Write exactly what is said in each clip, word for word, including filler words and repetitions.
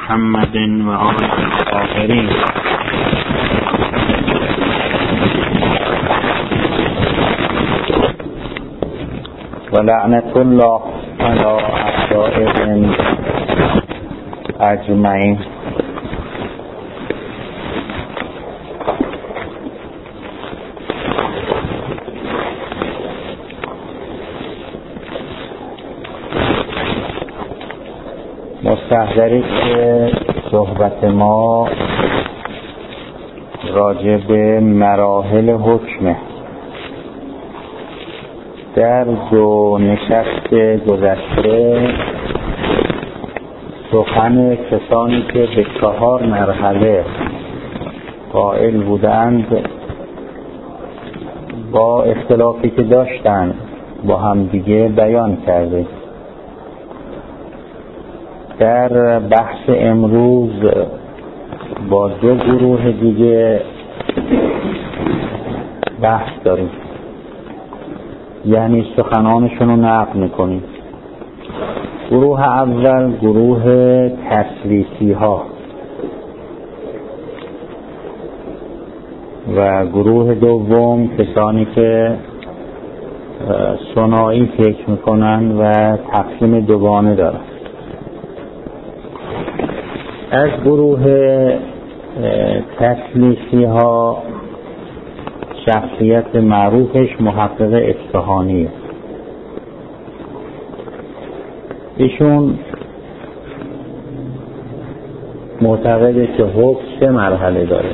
محمد و آله الطاهرین. و لعنت الله علی اعدائهم اجمعین. مستحضرید که صحبت ما راجع به مراحل حکمه. در دو نشست گذشته سخن کسانی که به چهار مرحله قائل بودند با اختلافی که داشتند با هم دیگه بیان کرده. در بحث امروز با دو گروه دیگه بحث داریم، یعنی سخنانشون رو نقل میکنیم. گروه اول گروه تسلیسی ها و گروه دوم کسانی که ثنایی فکر میکنن و تقسیم دوگانه دارن. از گروه تسلیسی ها شخصیت معروفش محقق اصفهانیه. ایشون معتقده که حکم سه مرحله داره.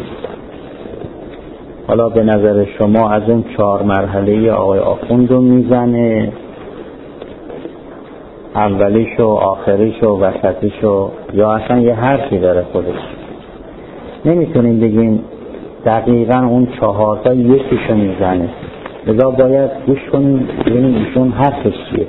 حالا به نظر شما از اون چهار مرحله آقای آخوند رو میزنه، اولیشو، آخریشو، وسطیشو، یا اصلا یه حرفی داره خودش. نمیتونیم بگیم دقیقا اون چهارتا یکیشو میزنه، لذا باید گوش کنیم ببینیم ایشون حرفش چیه.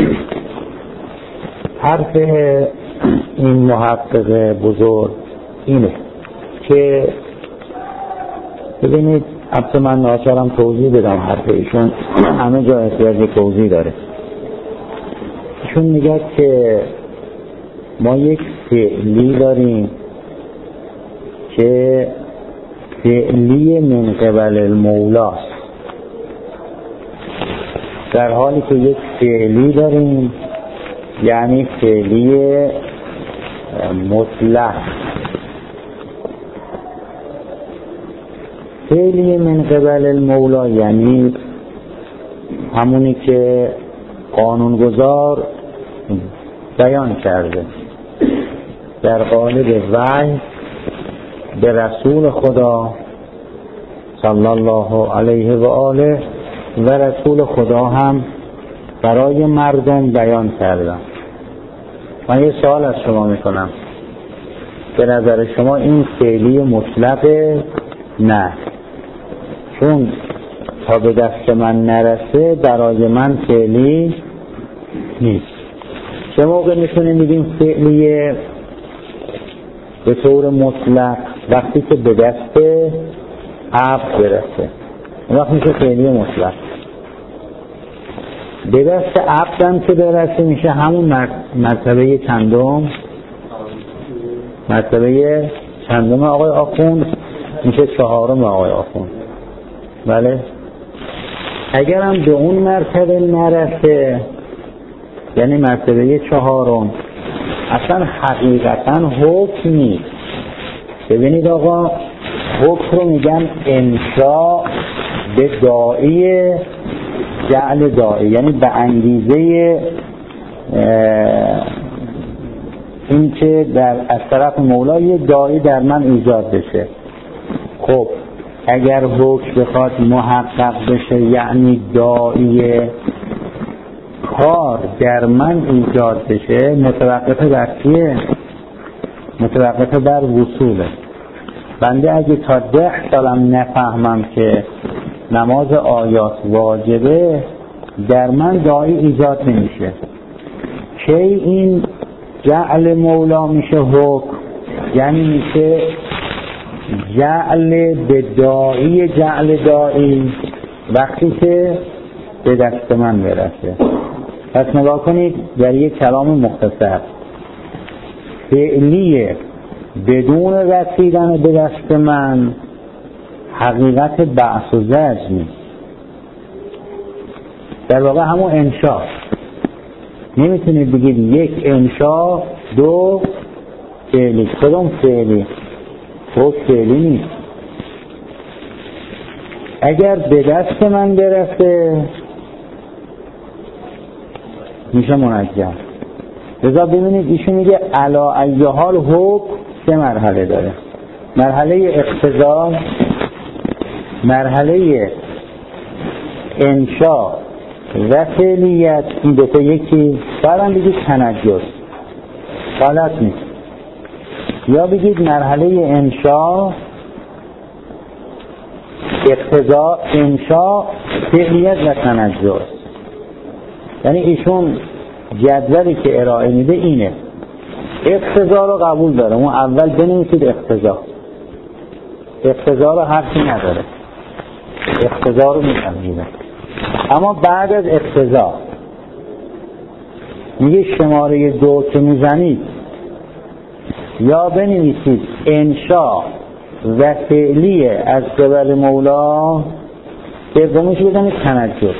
حرف این محقق بزرگ اینه که ببینید، البته من ناچارم توضیح بدم حرف ایشون، همه جا احتیاج توضیح داره. ایشون میگه که ما یک فعلی داریم که فعلی من قبل المولاست، در حالی که یک فعلی داریم یعنی فعلی مطلق. فعلی من قبل المولا یعنی همونی که قانونگذار بیان کرده در قالب وحی به رسول خدا صلی الله علیه و آله و رسول خدا هم برای مردم بیان کردن. من یه سوال از شما میکنم، به نظر شما این فعلی مطلقه؟ نه، چون تا به دست من نرسه برای من فعلی نیست. چه موقع میتونیم بگیم فعلیه؟ به طور مطلق وقتی که به دست عبد برسه، اون وقت میشه فعلی مطلق. به دست عبد هم که برسه میشه همون مرتبه چندم؟ مرتبه چندم آقای آخوند؟ میشه چهارم آقای آخوند. بله، اگر هم به اون مرتبه نرسه یعنی مرتبه چهارم، اصلا حقیقتا حکم نیست. ببینید آقا، حکم رو میگن انشاء به داعی جعل داعی، یعنی به انگیزه این که در از طرف مولا یه داعی در من ایجاد بشه. خب اگر حکم بخواد محقق بشه یعنی داعی کار در من ایجاد بشه، متوقفه بر چیه؟ متوقفه بر وصوله. بنده اگه تا ده سالم نفهمم که نماز آیات واجبه، در من داعی ایجاد نمیشه. کی این جعل مولا میشه حکم؟ یعنی میشه جعل به داعی جعل داعی وقتی که به دست من برسه. پس نگاه کنید در یک کلام مختصر، فعلی بدون رسیدن به دست من حقیقت بعث و زجر نیست. در واقع همون انشا. نمیتونید بگید یک انشا دو فعلی. کدوم فعلی؟ خب فعلی نیست. اگر به دست من برسه میشه منجم. لذا ببینید ایشون میگه علا ای حال حکم سه مرحله داره. مرحله اقتضا، مرحله انشا و فعلیت، این دو تا یکی. بعدم بگید تنجز، غلط نیست. یا بگید مرحله انشا، اقتضا، انشا، فعلیت و تنجز. یعنی ایشون جدولی که ارائه میده اینه. اقتضا رو قبول داره، اون اول بنویسید اقتضا. اقتضا رو حرفی نداره، اقتضا رو میفهمیده. اما بعد از اقتضا میگه شماره دو که میزنید یا بنویسید انشا و فعلی از قبل مولا، سومیش بزنید تنجز.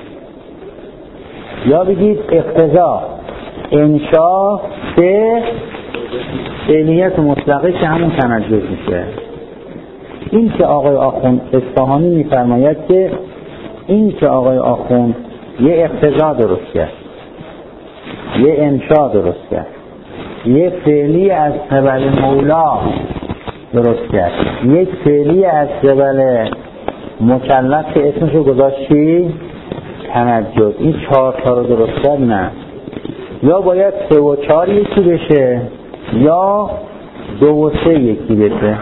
یا بگید اقتضا، انشا، سه فعلیت مطلقه که همون تنجز میشه. این که آقای آخوند اصفهانی میفرماید که این که آقای آخوند یه اقتضا درست کرد، یه انشا درست کرد، یه فعلی از قبل مولا درست کرد، یک فعلی از قبل مکلف که اسمشو گذاشت چی؟ تنجز. این چهار تا رو درست کرد؟ نه. یا باید سه و چهار یکی بشه یا دو و سه یکی بشه.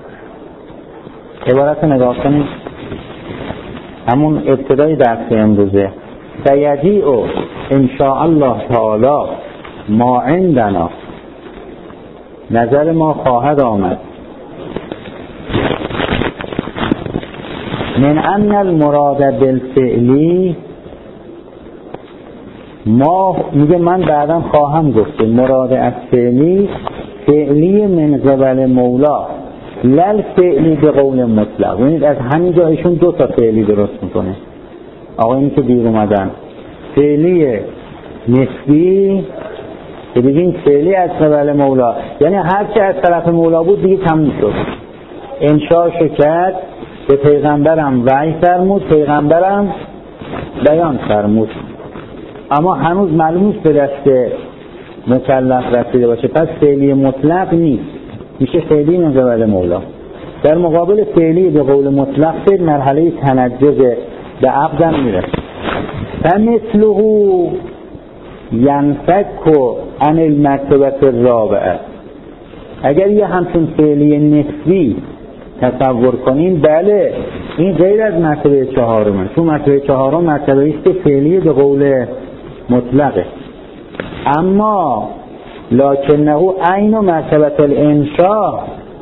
عبارت نگاه کنید، همون ابتدای درس امروزه. سیجیء ان شاء الله تعالی ما عندنا، نظر ما خواهد آمد، من ان المراد بالفعلی، ما میگه من بعدم خواهم گفت مراد از فعلی فعلی من قبل مولا لل فعلی به قول مطلق. ببینید از همین جا ایشون دو تا فعلی درست میکنه. آقایونی که دیر اومدن، فعلی نسبی که بگیم فعلی از قبل مولا، یعنی هر چی از طرف مولا بود دیگه تموم شد. انشاء کرد، به پیغمبرم وحی فرمود، پیغمبرم بیان فرمود، اما هنوز معلوم نیست به دست مکلف رسیده باشه، پس فعلی مطلق نیست، میشه فعلی من قبل مولا. در مقابل فعلی به قول مطلق به مرحله تنجز به عقدم میرسه. فمثله ینفک عن المرتبه الرابعه. اگر یه همچون فعلی نسبی تصور کنیم، بله این غیر از مرتبه چهارمه، چون مرتبه چهارم مرتبه است که فعلی به قول مطلقه. اما لکنه عین مرتبه الانشاء،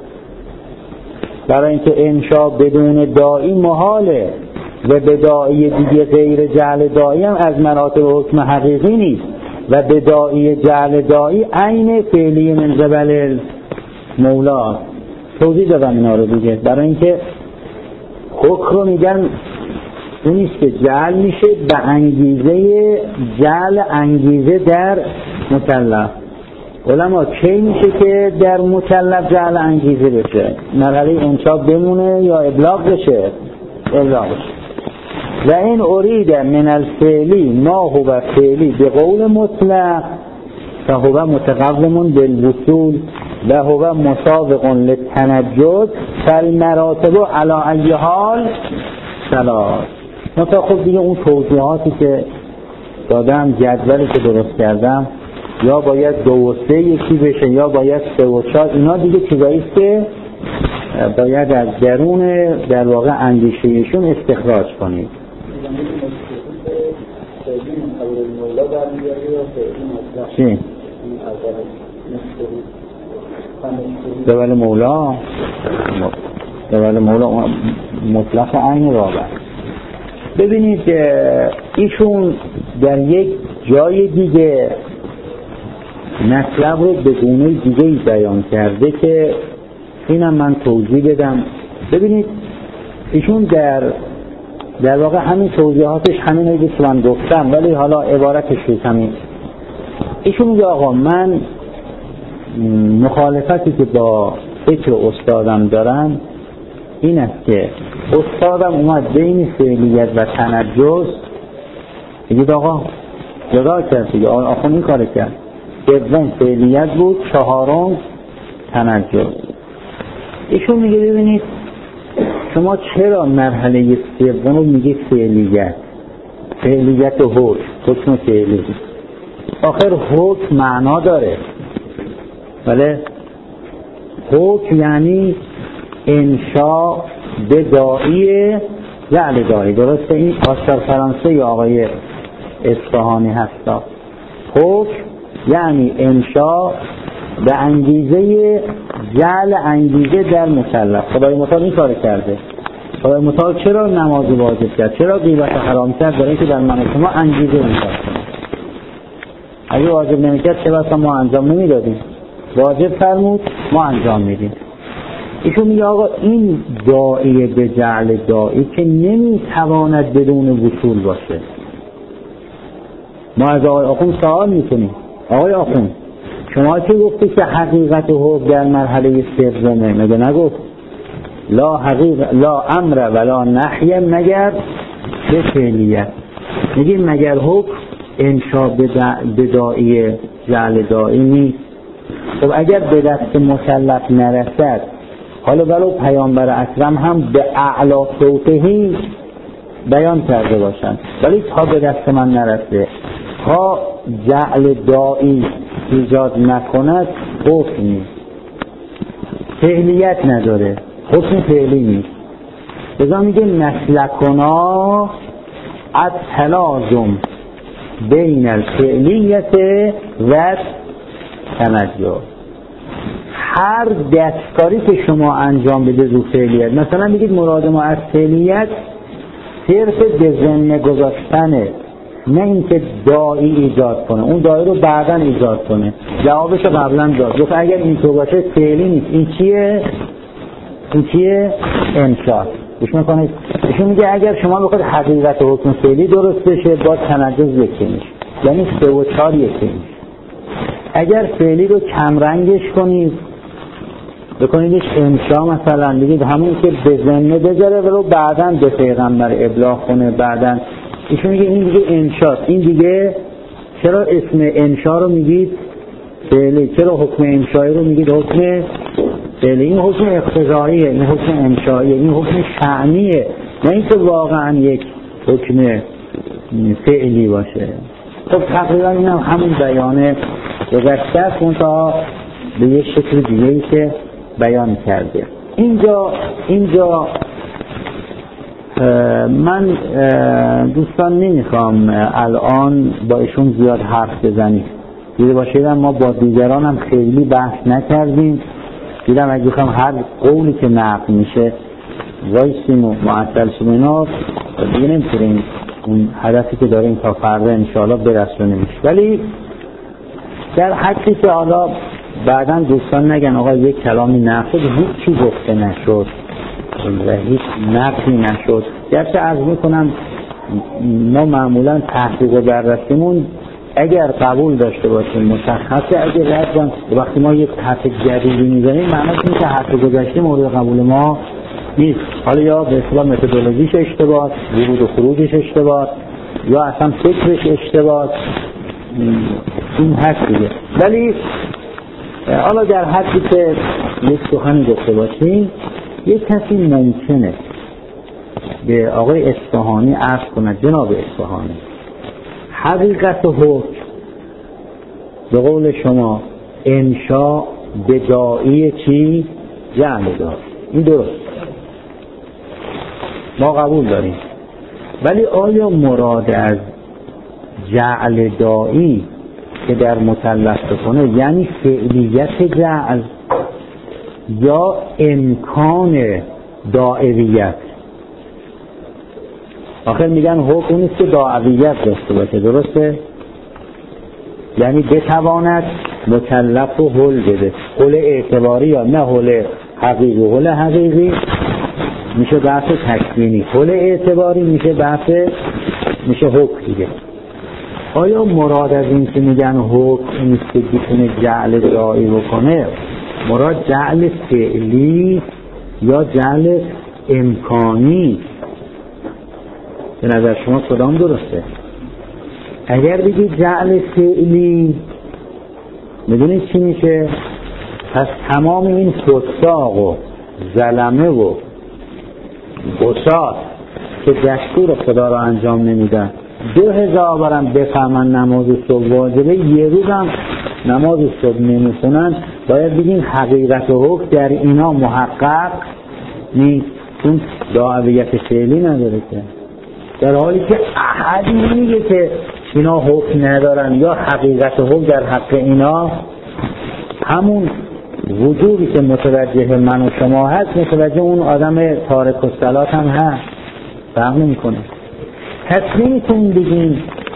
برای اینکه انشاء بدون داعی محاله و به داعی دیگه غیر جعل داعی هم از مراتب حکم حقیقی نیست و به داعی جعل داعی عین فعلی من قبل مولا. توضیح دادم اینا رو دیگه، برای اینکه حکم رو میگن اونیست که جعل میشه به انگیزه جعل انگیزه در مکلف. علما کی میشه که در مکلف جعل انگیزه بشه؟ مرحله انشاء بمونه یا ابلاغ بشه؟ ابلاغ بشه. و این ارید من الفعلی ما هو فعلی به قول مطلق فهو متقوم بالوصول و هو مسابق للتنجز فالمراتب علی ای حال ثلاث. مثلا خب دیگه اون توضیحاتی که دادم، جدولی که درست کردم، یا باید دو و سه یکی بشه یا باید سه و چهار، اینا دیگه چیزاییست که باید از درون در واقع اندیشهشون استخراج کنید. چی؟ قبل مولا قبل مولا مطلق عین رابع. ببینید ایشون در یک جای دیگه مطلب رو به گونه دیگه‌ای بیان کرده که اینم من توضیح بدم. ببینید ایشون در در واقع همین توضیحاتش همین هایی که من گفتم، ولی حالا عبارتش همین. ایشون میگه آقا من مخالفتی که با فکر استادم دارم این است که استادم اومد بین فعلیت و تنجز، میگید آقا جدا کرد دیگه، آخون این کار کرد، دوم فعلیت بود، چهارم تنجز. ایشون میگه ببینید شما چرا مرحله سوم رو میگه فعلیت، فعلیت و حکم، حکم فعلی. آخر حکم معنا داره، بله حکم یعنی انشاء به داعی جعل داعی، درسته؟ این آثار فرانسه یا آقای اصفهانی هستا. حکم یعنی انشاء به انگیزه جعل انگیزه در مکلف. خدای متعال این کار کرده. خدای متعال چرا نماز واجب کرد، چرا غیبت حرام کرد؟ برای اینکه در من شما انگیزه می‌کنه. اگه واجب نمی‌کرد چه بسا ما انجام نمی‌دادیم. واجب فرمود ما انجام میدیم. ایشون میگه آقا این داعی به جعل داعی که نمیتواند بدون وصول باشه. ما از آقای آخوند سوال میکنیم، آقای آخوند شما چه گفتی که حقیقت حکم در مرحله سومه؟ مگه نگفت لا حقیق لا امر ولا نحی مگر به فعلیت؟ میگیم مگر حکم انشاء به داعی جعل داعی نیست؟ خب اگر به دست مکلف نرسد، حالا ولو پیامبر اکرم هم به اعلا صوتهی بیان کرده باشند، ولی تا به دست من نرسه، تا جعل داعی ایجاد نکند حکم نیست، فعلیت نداره، حکم فعلی نیست. لذا میگه مسلکنا از تلازم بین الفعلیت و تنجز. هر دستکاری که شما انجام بده رو فعلیت، مثلا میگید مراد ما از فعلیت صرف به ذمه گذاشتنه، نه اینکه داعی ایجاد کنه، اون داعی رو بعداً ایجاد کنه. جوابش قبلا داد، گفت اگر این تو باشه فعلی نیست. این چیه؟ این چیه؟ انشاء. گوش میکنید؟ ایشون میگه اگر شما بخواید حقیقت حکم فعلی درست بشه با تنجز یکی میشه، یعنی سه و چهار یکی میشه. اگر فعلی رو کم رنگش کنید، بکنیدش انشاء، مثلا بگید همون که به ذمه بذاره و رو بعداً به پیغمبر ابلاغ کنه بعداً، ایشون میگه این دیگه انشاء. این دیگه چرا اسم انشاء رو میگید فعلی، چرا حکم انشائی رو میگید حکم فعلی؟ این حکم اقتضاییه، این حکم انشائیه، این حکم شأنیه، نه اینکه واقعا یک حکم فعلی باشه. خب تقریبا این هم همون بیانه گذشته است، منتها به یک شکل دیگه‌ای که بیان کرده. اینجا اینجا من دوستان نمیخوام الان با ایشون زیاد حرف بزنیم، دیده باشید ما با دیگران هم خیلی بحث نکردیم. دیدم اگه بخوام هر قولی که نقل میشه وایسیم و معطل شیم اینا دیگه نمیتونیم اون هدفی که داریم تا فردا انشاءالله برسونیم. ولی در حدی که حالا بعداً دوستان نگن آقا یک کلامی نقل هیچ چی گفته نشد و هیچ نقلی نشد. گرچه عرض میکنم ما معمولا تحقیق و بررسیمون اگر قبول داشته باشیم مشخصه، اگر رد وقتی ما یک حرف جدیدی میزنیم معنیش اینه که حرف گذشته مورد قبول ما نیست. حالا یا به اصطلاح متدولوژیش اشتباه، ورود و خروجش اشتباه، یا اصلا فکرش اشتباه، این هست دیگه. ولی حالا در حدی که یک سخنی گفته باشیم یک کسی ممکنه به آقای اصفهانی عرض کنه جناب اصفهانی حقیقت حکم به قول شما انشاء به داعی چی؟ جعل دار. این درست ما قبول داریم، ولی آیا مراد از جعل داعی که در مکلف بکنه یعنی فعلیت جعل یا امکان داعویت؟ آخر میگن حکم نیست که داعویت داشته باشه، درسته؟ یعنی بتواند مکلف رو حل بده، حل اعتباری یا نه حل حقیقی. حل حقیقی میشه بحث تکوینی، حل اعتباری میشه بحث میشه حکم دیگه. آیا مراد از این که میگن حکم نیست که بتونه جعل داعی بکنه، مراد جعل فعلی یا جعل امکانی؟ به نظر شما کدام درسته؟ اگر بگید جعل فعلی، میدونید چی میشه؟ پس تمام این فساق و ظلمه و بساط که دستور خدا را انجام نمیدن، دو هزار بارم بفهمن نماز صبح واجبه، یه روز هم نماز صبح نمیخونن، باید بگیم حقیقت و حکم در اینا محقق نیست، چون دعویت فعلی نداره که. در حالی که احدی نمیگه که اینا حکم ندارن یا حقیقت و حکم در حق اینا همون وجودی که متوجه من و شما هست متوجه اون آدم تارک الصلات هم هست. فهم نمی‌کنه. پس نمیتونیم بگیم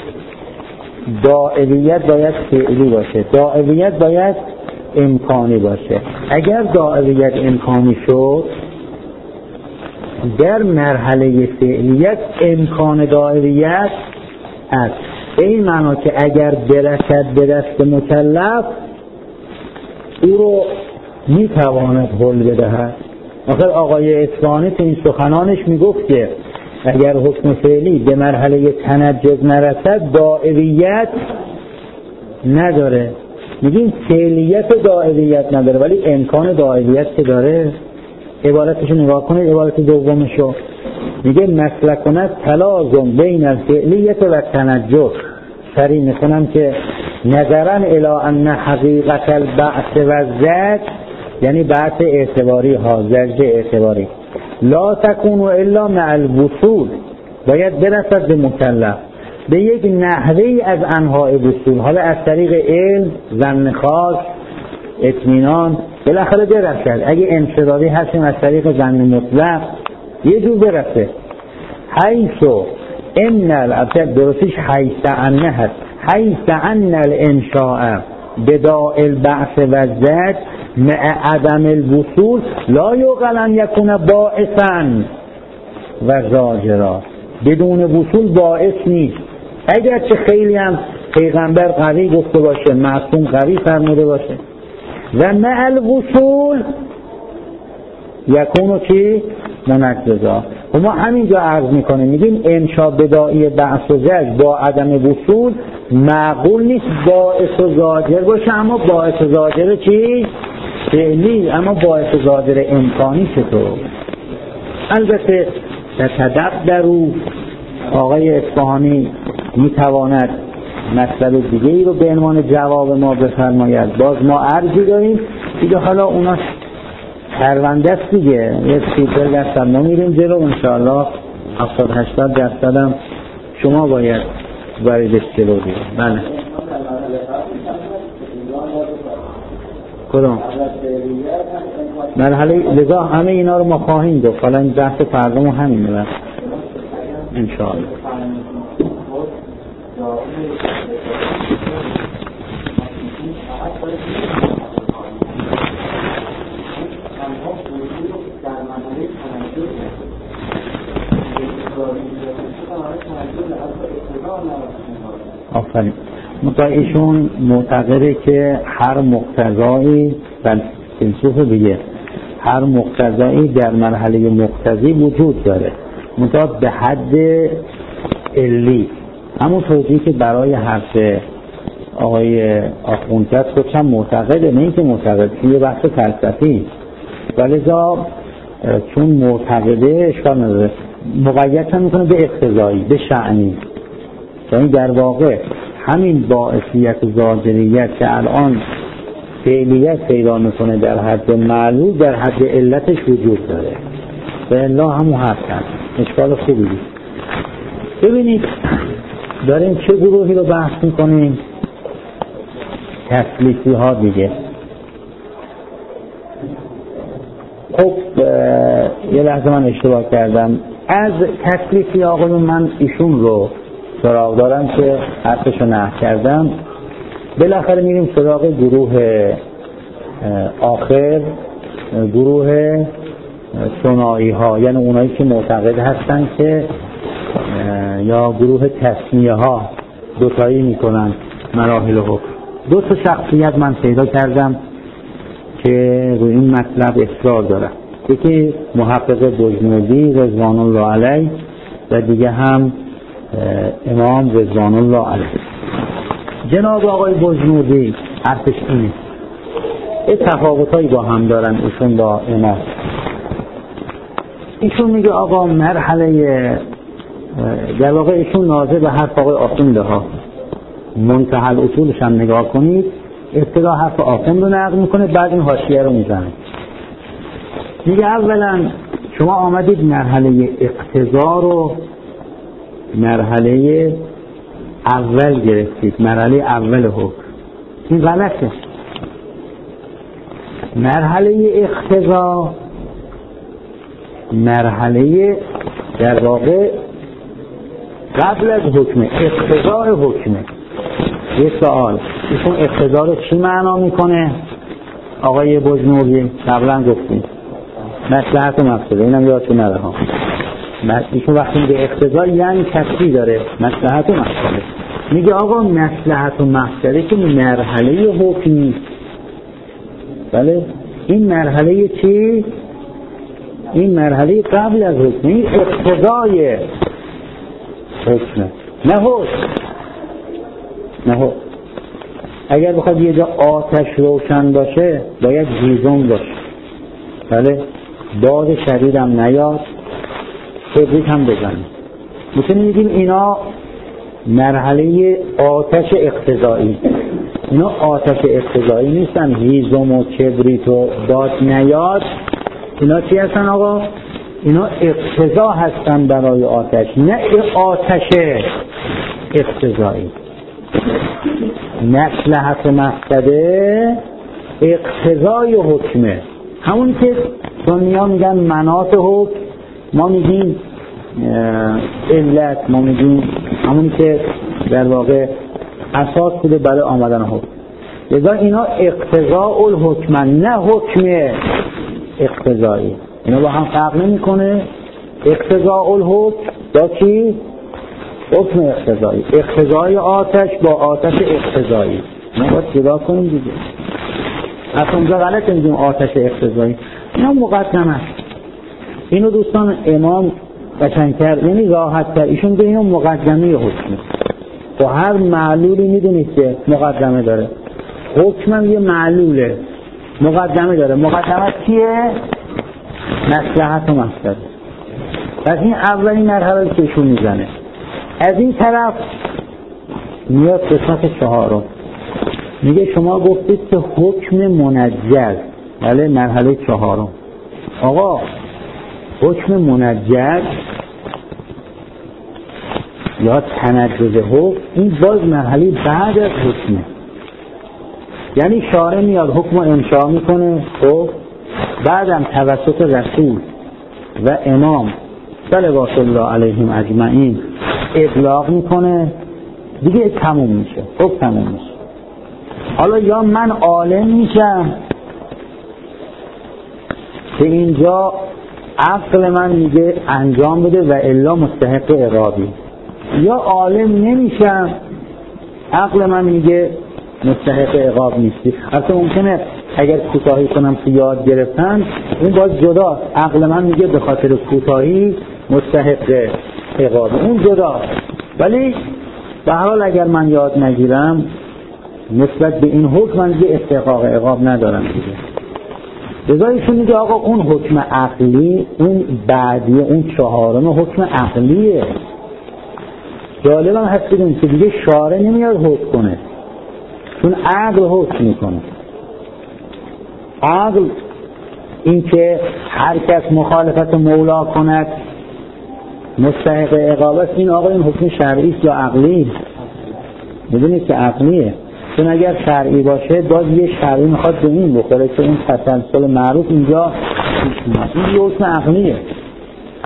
داعیت باید فعلی باشه، داعیت باید امکانی باشه. اگر داعیت امکانی شد، در مرحله فعلیت امکان داعیت هست، به این معنا که اگر برسد به دست مکلف او رو میتواند حل بدهد. آخر آقای اصفهانی تو این سخنانش میگفت که اگر حکم فعلی به مرحله تنجز نرسد داعیت نداره. میگیم فعلیت داعیت نداره ولی امکان داعیت که داره. عبارتشو نگاه کنید، عبارت دومشو میگه مسلک کند تلازم بین الفعلیت و تنجز. سریع میخونم که نظرن الی ان حقیقت البعث و زج، یعنی بعث اعتباری ها، زج اعتباری، لا تکون الا مع الوصول، باید برسد به مکلف به یک نحوی از انواع وصول، حالا از طریق علم، ظن خاص، اطمینان، بالاخره برسد. اگه انفرادی هستیم از طریق ظن مطلق یه جور برسه. حیثو ان الابتد درستش حیث انه هست، حیث ان الانشاء بداء البعث و زج مع عدم الوصول لا یقل ان یکون باعثا و زاجرا. بدون وصول باعث نیست، اگرچه خیلی هم پیغمبر قوی گفته باشه، معصوم قوی فرموده باشه. و مع الوصول یکونو کی منجزا. و ما همینجا عرض میکنیم میگیم انشاء بدائی بعث و زج با عدم وصول معقول نیست باعث و زاجر باشه. اما باعث و زاجر چی؟ فعلی. اما باعث و زاجر امکانی چطور؟ البته در تدق در او آقای اصفهانی میتواند مسئله دیگه ای رو به عنوان جواب ما بفرماید. باز ما عرضی داریم دیگه، حالا اونا پرونده است دیگه، یه سیپر درصد ما میریم جلو انشاءالله هفتاد هشتاد درصد هم شما باید باریدش جلو دیگه. بله کدام مرحله لذا همه اینا رو ما خواهیم دو. حالا این بحث فرقمون همینه بس انشاءالله. آفرین. مطمئن ایشون معتقده که هر مقتضایی فلسفه دیگه هر مقتضایی در مرحله مقتضی وجود داره، مطابق به حد علی. همون توضیحی که برای حرف آقای آخوندزاده خودشم معتقده، نه اینکه معتقد یه بحث فلسفی، ولذا چون معتقده اشکال نداره، مقید هم میکنه به اقتضایی، به شأنی. یعنی در واقع همین باعثیت و زاجریت که الان فعلیت پیدا میکنه در حد معلول در حد علتش وجود داره. به الله همون حرف هست. اشکال خوبی دید. ببینید داریم چه گروهی رو بحث میکنیم؟ تسلیسی ها دیگه. خب یه لحظه من اشتباه کردم. از تسلیسی آقایون من ایشون رو سراغ دارم که حرفشو نقل کردم. بالاخره میریم سراغ گروه آخر، گروه ثنایی ها، یعنی اونایی که معتقد هستن که یا گروه تسمیه ها دوتایی میکنن مراحل حکم. دو تا شخصیت من پیدا کردم که روی این مطلب اصرار دارن، یکی محقق بجنوردی رضوان الله علیه و دیگه هم امام رضوان الله علیه. جناب آقای بجنوردی حرفش اینه، یه تفاوتایی با هم دارن ایشون با امام. ایشون میگه آقا مرحله، در واقع ایشون ناظر به حرف آقای آخونده ها، منتهی الاصولش هم نگاه کنید، ابتدا حرف آخوند رو نقل میکنه، بعد این حاشیه رو میزنه. میگه اولا شما آمدید مرحله اقتضا رو مرحله اول گرفتید، مرحله اول حکم. این غلطه. مرحله اقتضا مرحله در واقع قبل از حکمه، اقتضای حکمه. یه سوال، ایشون اقتضا رو چی معنا میکنه؟ آقای بجنوردی قبلا گفتیم مصلحت و مفسده، اینم یادتون نره ها. ایشون وقتی میگه اقتضا یعنی کسی داره مصلحت و مفسده. میگه آقا مصلحت و مفسده که مرحله حکم نیست. بله این مرحله چی؟ این مرحله قبل از حکم، این اقتضای حکمه، نه حکم. نه حکم. اگر بخواد یه جا آتش روشن باشه باید هیزم باشه، بله باد شدید هم نیاد، کبریت هم بزنه. مثل میگیم اینا مرحله آتش اقتضایی، اینا آتش اقتضایی نیستن، هیزم و کبریت و باد نیاد. اینا چی هستن آقا؟ اینا اقتضا هستن برای آتش، نه آتش اقتضایی. مصلحت و مفسده اقتضای حکمه، همون که سنی‌ها میگن مناط حکم، ما میگیم علت، ما میگیم همون که در واقع اساس بوده برای آمدن حکم. لذا اینا اقتضاء الحکم، نه حکم اقتضایی. اینا با هم فرق نمیکنه. اقتضاء الحکم با چی؟ حکم اقتضایی. اقتضای آتش با آتش اقتضایی. ما باید جدا کنیم دیگه. اصلا اونجا غلط میگیم آتش اقتضایی. اینا مقدمه است. اینو دوستان امام قشنگ کرد، یعنی راحت تر. ایشون میگه اینو مقدمه حکمه. با هر معلولی میدونید که مقدمه داره. حکمم یه معلوله، مقدمه داره. مقدمه چیه؟ مصلحت و مفسده. پس این اولین مرحله که ایشون میزنه. از این طرف میاد قسمت چهارم، میگه شما گفتید که حکم منجز، بله مرحله چهارم. آقا حکم منجز یا تنجز حکم این باز مرحله بعد از حکمه، یعنی شارع میاد حکم رو انشاء میکنه، خب بعدم توسط رسول و امام صلوات الله علیهم اجمعین ابلاغ میکنه، دیگه تموم میشه، خب تموم میشه. حالا یا من عالم میشم که اینجا عقل من میگه انجام بده و الا مستحق عقابی، یا عالم نمیشم عقل من میگه مستحق عقاب نیستی. اصلا ممکنه اگر کوتاهی کنم تو یاد گرفتن اون باز جدا، عقل من میگه به خاطر کوتاهی مستحق عقاب، اون جدا. ولی به هر حال اگر من یاد نگیرم نسبت به این حکم من دیگه استحقاق عقاب ندارم دیگه. لذایشون میگه آقا اون حکم عقلی، اون بعدی، اون چهارم حکم عقلیه. جالب هم هست بدونید که دیگه شارع نمیاد حکم کنه، چون عقل حکم میکنه. عقل این که هر کس مخالفت مولا کند مستحق عقاب است، این آقا این حکم شرعی است یا عقلی؟ میدونید که عقلیه، چون اگر شرعی باشه باز یه شرعی میخواد به این بخوره که این تسلسل معروف اینجا این یه حکم عقلیه.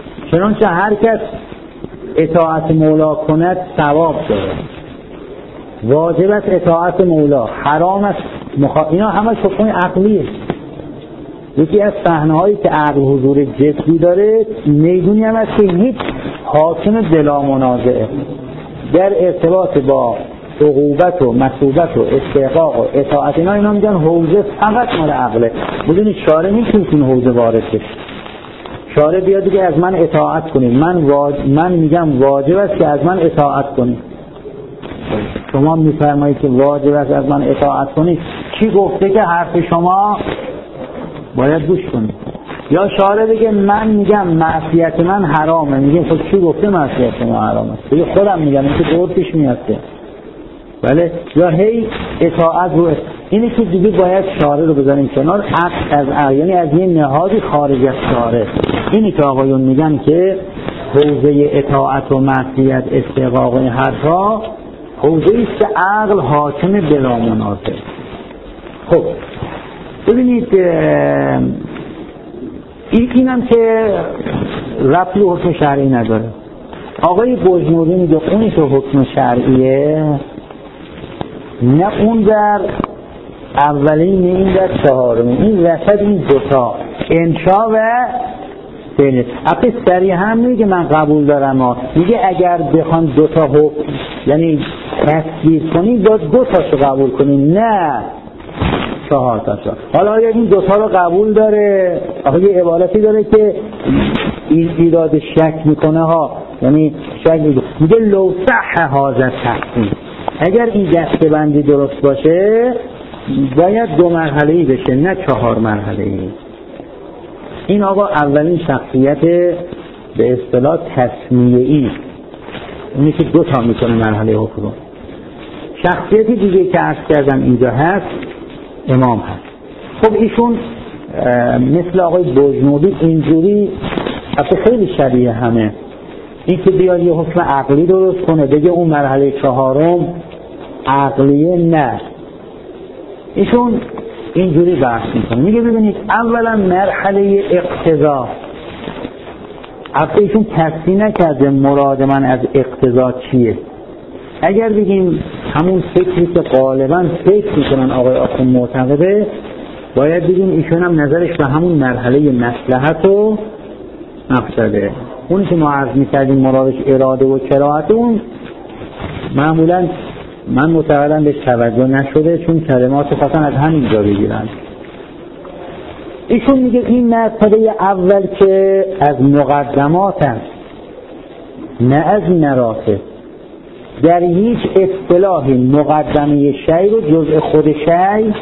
چنانچه هر کس اطاعت مولا کند ثواب داره، واجب است اطاعت مولا، حرام است مخا... اینا همه حکم عقلیه. یکی از صحنه‌هایی که عقل حضور جسمی داره میدونی هم است که هیچ حاکم بلا منازعه در ارتباط با عقوبت و مثوبت و استحقاق و اطاعت اینا اینا میگن حوزه فقط مال عقله. بدونید شارع نمیتونه این حوزه وارد بشه. شارع بیاد دیگه از من اطاعت کنید، من واج... من میگم واجب است که از من اطاعت کنید. شما میفرمایید که واجب است از من اطاعت کنید، کی گفته که حرف شما باید گوش کنید؟ یا شارع بگه من میگم معصیت من حرامه، میگه خب کی گفته معصیت من حرامه؟ دیگه خودم میگم این که دور پیش میاد. بله، یا هی اطاعت رو اینه که دیگه باید شارع رو بذاریم کنار، عقل از یعنی از یه نهادی خارج از شارع. اینی که آقایون میگن که حوزه اطاعت و معصیت استحقاق این حرفا حوزه است که عقل حاکم بلا منازع. خب ببینید این اینم که ربطی به حکم شرعی نداره. آقای بجنوری میگه اونی که حکم شرعیه نه اون در اولین نه این در چهارمی، این وسط این دوتا انشا و فعل. اصلا صریحا میگه من قبول دارم ها. میگه اگر بخوان دوتا حکم یعنی تصویر کنید با دو تاشو قبول کنید نه چهار تاشو. حالا اگر این دوتا رو قبول داره آخه یه عبارتی داره که این ایراد شک میکنه ها، یعنی شک میگه میگه لو صح هذا تقسیم، اگر این دسته‌بندی درست باشه باید دو مرحله‌ای بشه نه چهار مرحله‌ای. این آقا اولین شخصیت به اصطلاح تسمیه‌ای، اونی که دو تا میکنه مرحله حکم. شخصیتی دیگه که عرض کردم اینجا هست امام هست. خب ایشون مثل آقای بجنوری اینجوری اصلا خیلی شبیه همه، این که بیاد یه حکم عقلی درست کنه بگه اون مرحله چهارم عقلیه، نه ایشون اینجوری بحث میکنه. میگه ببینید اولا مرحله اقتضا، اصلا ایشون تصحیح نکرده مراد من از اقتضا چیه. اگر بگیم همون فکری که غالبا فکر میکنن آقای آخوند معتقده، باید بگیم ایشون هم نظرش به همون مرحله مصلحت و مقصده. اونی که ما عرض میکردیم مرادش اراده و کراهت، اون معمولا من معتقدم بهش توجه نشده چون کلمات خواستن از همین جا بگیرن. ایشون میگه این مرتبه اول که از مقدمات است نه از مراتب، در هیچ اصطلاحی مقدمه شی رو جزء خود شی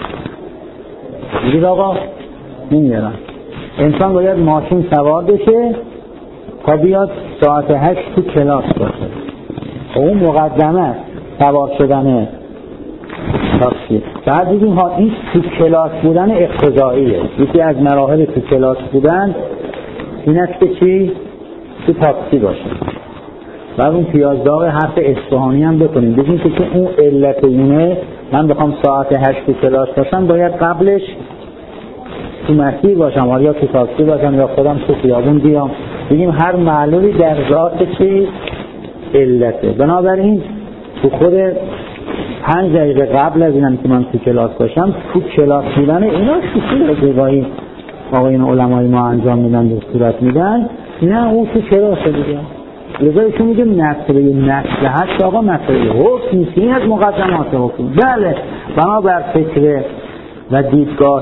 میگید آقا نمیارن. انسان باید ماشین سوار بشه تا بیاد ساعت هشت تو کلاس باشه، اون مقدمه است سوار شدن تاکسی. بعد دیدیم ها این تو کلاس بودن اقتضاییه. یکی از مراحل تو کلاس بودن این است که چی؟ تو تاکسی باشه. بعد اون پیازداغ حرف اصفهانی هم بکنیم بگیم که اون علت اونه من بخوام ساعت هشت تو کلاس باشم باید قبلش تو مسیر باشم یا تو تاکسی باشم یا خودم تو خیابون بیام. بگیم هر معلولی در ذات چی؟ علته. بنابراین تو خود پنج دقیقه قبل از اینم که من تو کلاس باشم تو کلاس بودن اینا شکل رضایی آقایون علمای ما انجام میدن و صورت میدن، نه اون تو کلاس دیگه. لذایشون میگه مسئله مصلحت آقا مسئله حکم نیست، این از مقدمات حکم. بله بنابر فکر و دیدگاه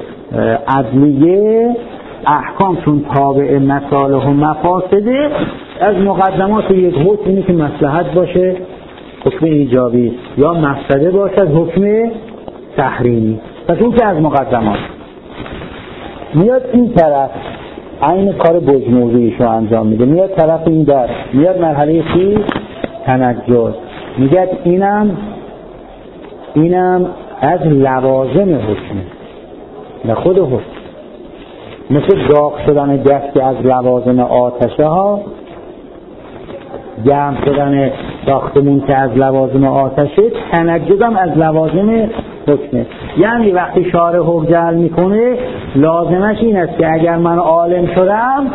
عدلیه احکام چون تابع مصالح و مفاسده، از مقدمات یک حکم اینه که مصلحت باشه حکم ایجابی یا مفسده باشه از حکم تحریمی. پس اون که از مقدمات میاد این طرف این کار بجنوریشو انجام میده، میاد طرف این در میاد مرحله چی؟ تنجز. میگه اینم اینم از لوازم حکمه نه خود حکم. مثل داغ شدن دست از لوازم آتشه ها، گرم شدن ساختمون که از لوازم آتشه، تنجز هم از لوازم حکمه. یعنی وقتی شارع حکم جعل میکنه لازمش این است که اگر من عالم شدم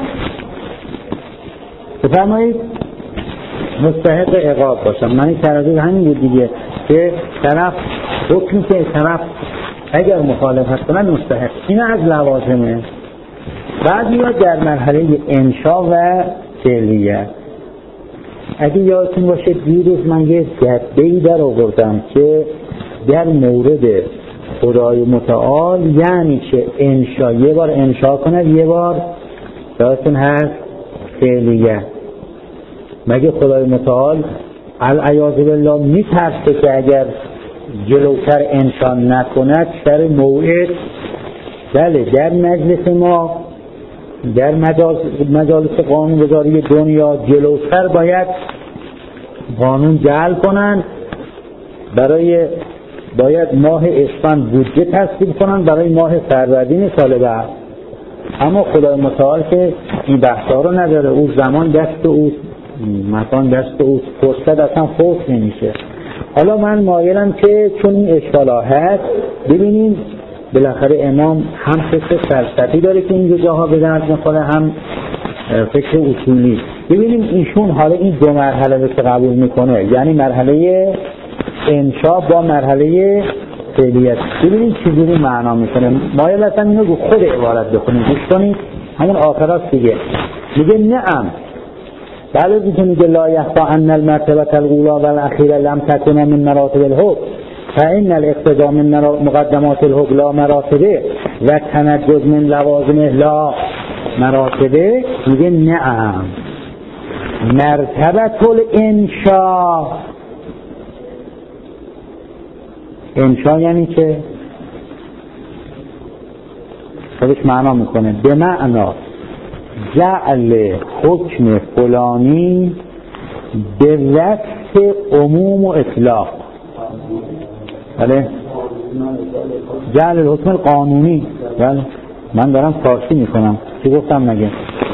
بفرمایید مستحق عقاب باشم. من این تردید همین بود دیگه که طرف حکمی که طرف اگر مخالفت کنه مستحق. این از لوازمه. بعد میاد در مرحله انشا و فعلیت. اگه یادتون باشه دیروز من یه گده‌ای در آوردم که در مورد خدای متعال یعنی که انشا یه بار انشا کنه یه بار یادتون هست فعلیت. مگه خدای متعال العیاذ بالله میترسه که اگر جلوتر انشا نکند سر موعد بله در مجلس ما در مجالس قانونگذاری دنیا جلوتر باید قانون جعل کنن، برای باید ماه اسفند بودجه تصویب کنن برای ماه فروردین سال بعد. اما خدای متعال که این بحثا رو نداره، او زمان دست او، مکان دست او، فرصت اصلا فوت نمیشه. حالا من مایلم که چون این اشکالا هست ببینیم بالاخره امام هم فکر فلسفی داره که این جاها به درد میخوره، هم فکر اصولی. ببینیم ایشون حالا این دو مرحله رو که قبول میکنه، یعنی مرحله انشا با مرحله فعلیت، ببینیم چجوری معنا میکنه. مایل هستم اینو رو خود عبارت بخونیم، گوش کنید همون آخرات دیگه. میگه نعم بله دیگه، میگه لا یخفا ان المرتبه الاولى والاخیره لم تكن من مراتب الحکم فإن الاقتضاء من مقدمات الحکم لا مراتبه و تنجز من لوازمه لا مراتبه. میگه نعم مرتبه الانشا، انشا یعنی که خودش معنا میکنه به معنا جعل حکم فلانی به وصف عموم و اطلاق. بله جعل الحکم القانونی. بله من دارم فارسی میکنم، چی گفتم نگه؟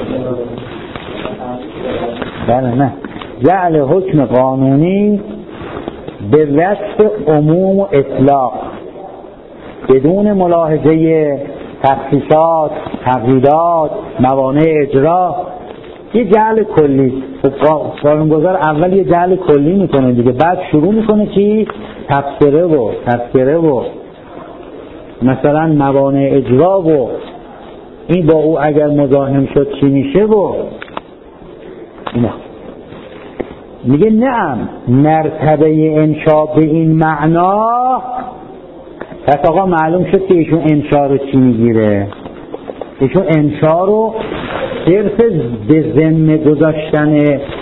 بله نه، جعل حکم قانونی به وصف عموم و اطلاق بدون ملاحظه تخصیصات، تقییدات، موانع اجرا. یه جعل کلی. قانونگذار اول یه جعل کلی میکنه دیگه، بعد شروع میکنه چی؟ تفسیره و تذکره و مثلا موانع اجرا و این با او اگر مزاحم شد چی میشه و اینا. میگه نعم مرتبه انشا به این معنا. پس آقا معلوم شد که ایشون انشا رو چی میگیره؟ ایشون انشا رو صرف به ذمه گذاشتن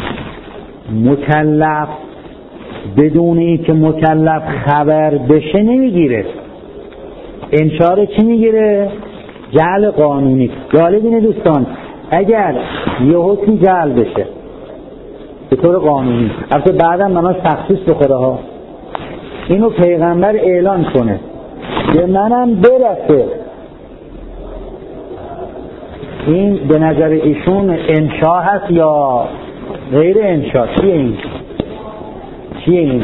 مکلف بدون این که مکلف خبر بشه نمیگیره. انشا رو چی میگیره؟ جعل قانونی. جالب اینه دوستان، اگر یه حکم جعل بشه به طور قانونی، البته بعدا مناش تخصیص بخوره ها، اینو پیغمبر اعلان کنه به منم برسه، این به نظر ایشون انشا هست یا غیر انشا؟ چیه این؟ چیه این؟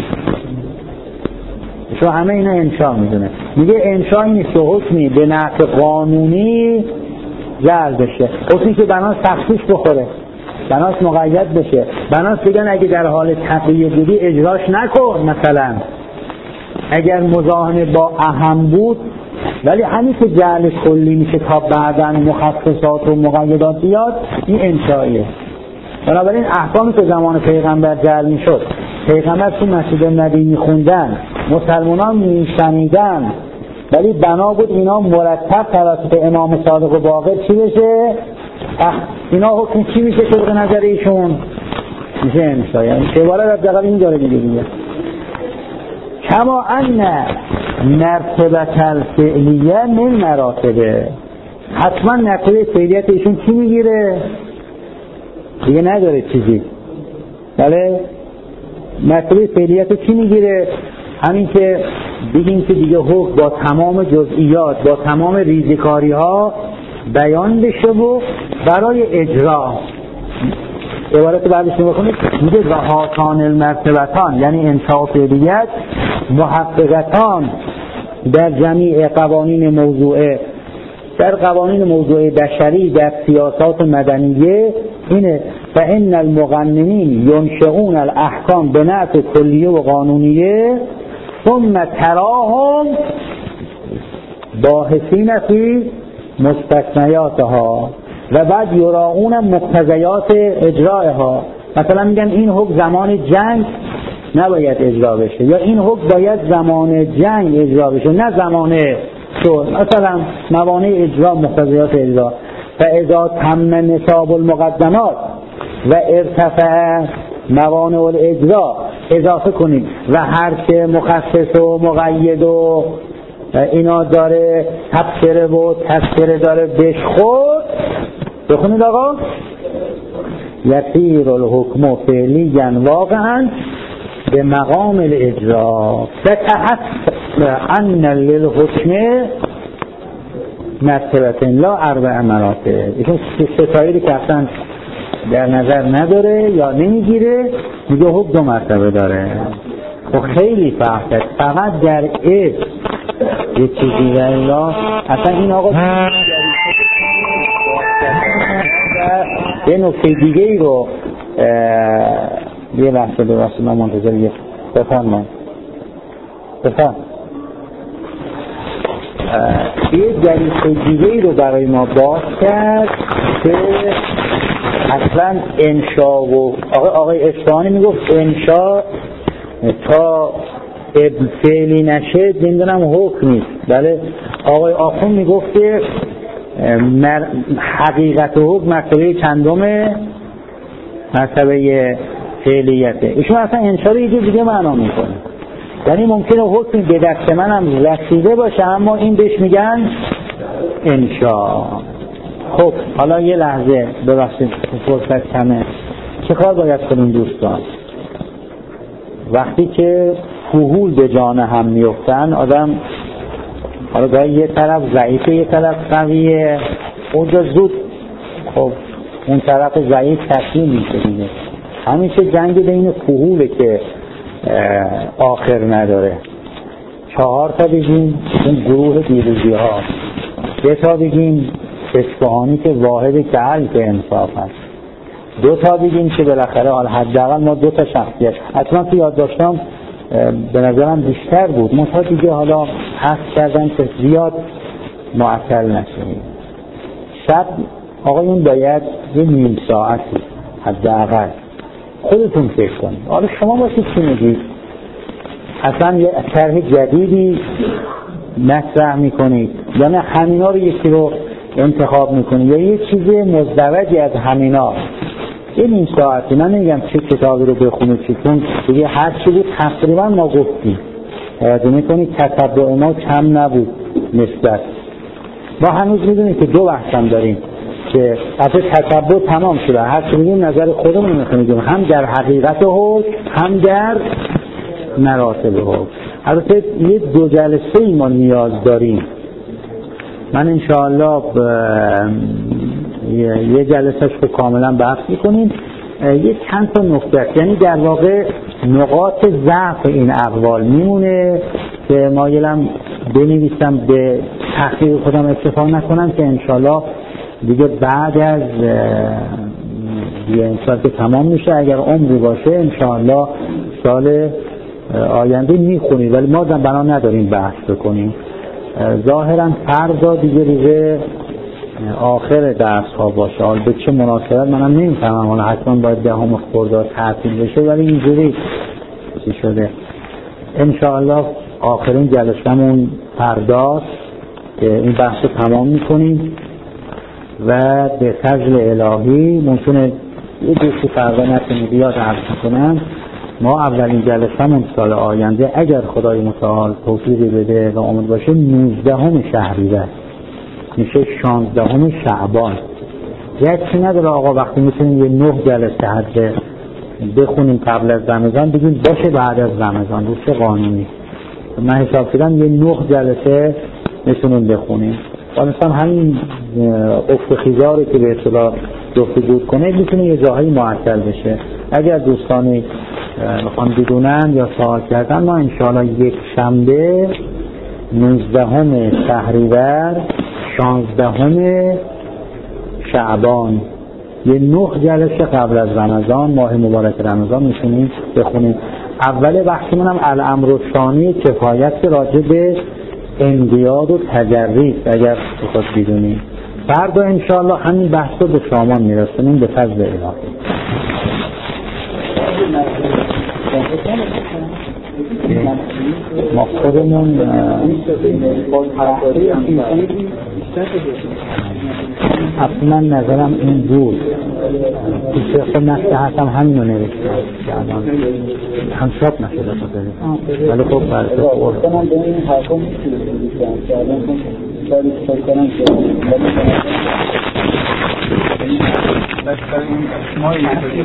ایشون همه اینا انشا میدونه. میگه انشا این است که حکمی به نحو قانونی جعل بشه، حکمی که بناس تخصیص بخوره، بناس مقید بشه، بناس بگن اگه در حال تقیه بودی اجراش نکن، مثلا اگر مزاحم با اهم بود، ولی همین که جعل کلی میشه تا بعداً مخصصات و مقیدات بیاد، این انشاییه. بنابراین احکامی که زمان پیغمبر جعل میشد، پیغمبر تو مسجد نبی میخوندن، مسلمانان میشنیدن، ولی بنا بود اینا مرتب توسط امام صادق و باقر چی بشه؟ اینا حکم چی میشه طبق نظر ایشون؟ میشه انشا. یعنی شباره در دقیقا این داره میگه دیگه کما ان مرتبه الفعلیه من مراتبه. حتما مرتبه فعلیت ایشون چی میگیره؟ دیگه نداره چیزی. بله مرتبه فعلیت چی میگیره؟ همین که بگیم که دیگه حکم با تمام جزئیات، با تمام ریزکاری ها بیان بشه و برای اجرا. عبارت بعدش رو بخونید، میگه و هاتان المرتبتان، یعنی انشاء فعلیت محققتان در جمیع قوانین موضوعه، در قوانین موضوع بشری، در سیاسات مدنیه اینه. فإن المقننین ینشئون الاحکام به نحو کلیه و قانونیه ثم تراهم باحثین فی مستثنیاتها و بعد یراؤون مقتضیات اجرائها. مثلا میگن این حکم زمان جنگ نباید اجرا بشه، یا این حکم باید زمان جنگ اجرا بشه نه زمان صلح. مثلا موانع اجرا، مقتضیات اجرا. و اذا تم نصاب المقدمات و ارتفع موانع الاجرا، اضافه کنید و هر که مخصص و مقید و اینا داره، تبصره و تذکره داره بشخور. بخونید آقا، یسیر الحکم فعلیاً واقعاً به مقام الاجرا فتحت ان للحکم مرتبه لا اربع مراتب. ایشون ستایری که اصلا در نظر نداره یا نمیگیره، میگه حکم دو مرتبه داره. خب خیلی فرق، فقط در اسم یه چیزی در الله. اصلا این آقا یه نکته دیگه ای رو یه لحظه ببخشید من منتظر یه بفرمایید بفرمایید یه جریسه دیگه ای رو برای ما باز کرد که اصلا انشا و آقای, آقای اصفهانی میگفت انشا تا فعلی نشه نمیدونم حکم نیست. بله آقای آخون میگفت که مر... حقیقت حکم مرتبه چندمه؟ مرتبه فعلیته. ایشون اصلا انشا رو یه دیگه معنا میکنه، یعنی ممکنه حکم به دست من هم رسیده باشه اما این بهش میگن انشا. خب حالا یه لحظه ببخشید فرصت کمه، چه کار باید کنیم دوستان؟ وقتی که فحول به جان هم میفتن، آدم حالا گاهی یه طرف ضعیفه یه طرف قویه، اونجا زود خب اون طرف ضعیف تسلیم میشه دیگه. همیشه جنگ بین فحوله که آخر نداره. چهار تا بگیم اون گروه دیروزی ها، سه تا بگیم اصفهانی که واحد کهل که انصاف هست، دو تا بگیم که بالاخره حداقل ما دو تا شخصیت اصلا تو یاد داشتم به نظرم بیشتر بود، منتها دیگه حالا حذف کردن که زیاد معطل نشیم. شب آقایون باید یه نیم ساعتی حداقل خودتون فکر کنید. حالا شما باشید چی میگید؟ اصلا یه طرح جدیدی مطرح میکنید یا نه همینا رو یکی رو انتخاب میکنید یا یه چیز مزدوجی از همینا؟ یه نیم ساعتی، من نمیگم چه کتابی رو بخونید چون دیگه هر چی بود تقریبا ما گفتیم. توجه میکنید تتبع ما کم نبود نسبت. ما هنوز میدونید که دو بحثم داریم که اصلا تتبع تمام شده، هر چی میگیم نظر خودمون میخونیم، هم در حقیقت حکم هم در مراتب حکم. البته یه دو جلسه ای ما نیاز داریم. من انشاءالله یه جلسهش رو کاملا بحث میکنیم. یه چند تا نکته، یعنی در واقع نقاط ضعف این اقوال میمونه که مایلم بنویسم به تحقیق خودم اتفاق نکنم که انشاءالله دیگه بعد از یه انسان که تمام میشه اگر عمری باشه انشاءالله سال آینده میخونیم، ولی ما بنا نداریم بحث بکنیم. ظاهرا فردا دیگه روز آخر درس ها باشه، حالا به چه مناسبت منم نمیفهمم، حالا حتما باید دهم خرداد تعطیل بشه ولی اینجوری چی شده. انشاءالله آخرین جلسه‌مون فرداست که این بحث رو تمام میکنیم و به فضل الهی ممکنه یه دوستی فردا نتونی بیاد عرض کنم. ما اولین جلسه‌مون سال آینده اگر خدای متعال توفیقی بده و امید باشه نوزدهم شهریور میشه شانزدهم شعبان. یکی نداره آقا وقتی میتونیم یه نه جلسه حد بخونیم قبل از رمضان بگیم باشه بعد از رمضان روز قانونی. من حساب کردم یه نه جلسه میتونیم بخونیم. مثلا همین افت خیزاری که به اصطلاح گفتگو کنه میتونه یه جاهایی معطل بشه. اگر دوستانی میخوان بدونن یا سوال کردن، ما انشاءالله یک شنبه نوزدهم شهریور شانزدهم شعبان یه نه جلسه قبل از رمضان ماه مبارک رمضان میتونیم بخونیم. اول بحثمون هم الامر ثانی کفایت راجع به انقیاد و تجرید اگر بخواد بدونیم. فردا انشاءالله همین بحث رو به سامان میرسونیم به فضل الهی. ما خودمون اصلا نظرم این بود که خود نصیحت هم همین رو نوشتم که الان هم شاب نشده شده ولی خب برسه خورد کنم به این حرکا میتونم که الان باید فکر کنم که